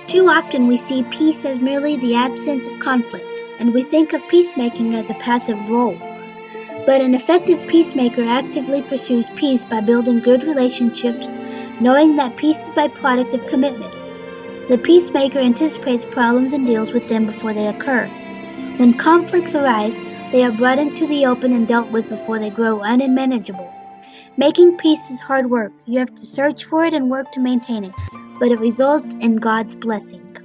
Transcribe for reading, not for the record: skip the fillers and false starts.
Too often we see peace as merely the absence of conflict, and we think of peacemaking as a passive role. But an effective peacemaker actively pursues peace by building good relationships, knowing that peace is a byproduct of commitment. The peacemaker anticipates problems and deals with them before they occur. When conflicts arise, they are brought into the open and dealt with before they grow unmanageable. Making peace is hard work. You have to search for it and work to maintain it, but it results in God's blessing.